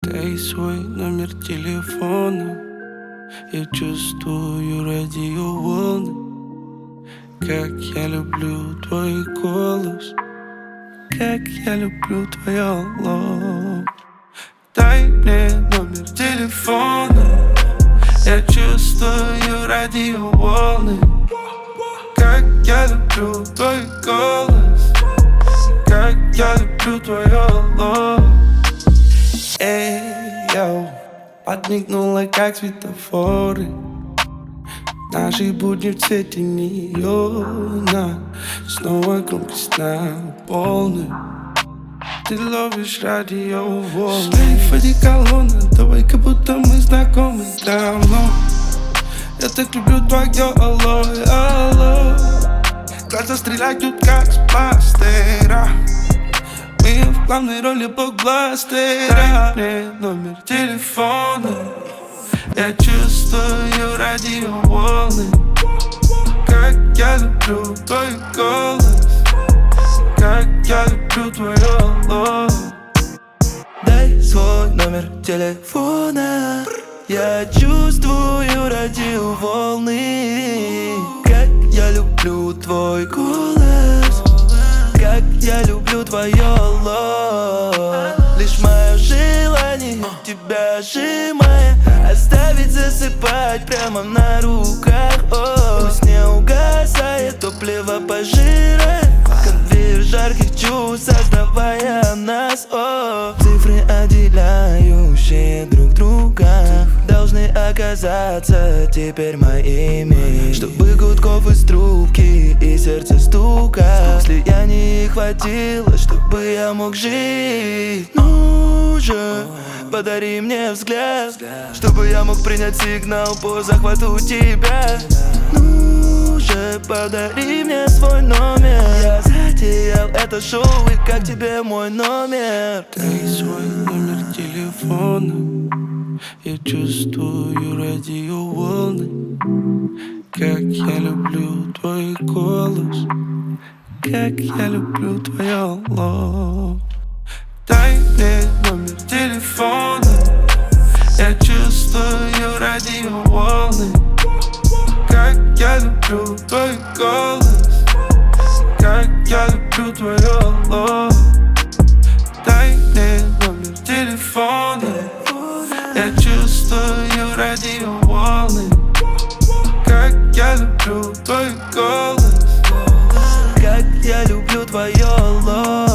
Дай свой номер телефона. Я чувствую радиоволны. Как я люблю твой голос, как я люблю твое лоб. Дай мне номер телефона. Я чувствую радиоволны. Как я люблю твой голос, как я люблю твое лоб. Эй, йоу, подмигнула, как светофоры. Наши будни в цвете неона. Снова громкость на полную. Ты ловишь радиоволны. Шлейф одеколона, давай, как будто мы знакомы давно. Я так люблю твое алло, алло. Глаза стреляют, как с бластера. Мы в главной роли блокбастера. Дай мне номер телефона. Я чувствую радиоволны. Как я люблю твой голос, как я люблю твое лоб. Дай свой номер телефона. Я чувствую радиоволны. Как я люблю твой голос, как я люблю твое лоб. Лишь мое желание тебя сжимая, оставить засыпать прямо на руках. Пусть не угасает топливо пожирая конвейер жарких чувств, создавая нас. Цифры, отделяющие друг друга, должны оказаться теперь моими. Чтобы гудков из трубки и сердце стука слияний хватило, чтобы я мог жить. Ну же, подари мне взгляд, чтобы я мог принять сигнал по захвату тебя. Ну же, подари мне свой номер. Я затеял это шоу, и как тебе мой номер? Дай свой номер телефона. Я чувствую радиоволны. Как я люблю твой голос, как я люблю твое лоб. Дай мне номер телефона. Я чувствую радиоволны. Как я люблю твой голос, как я люблю твое лоб. Дай мне номер телефона. Я чувствую радиоволны. Как я люблю твой голос, как я люблю твое лоб.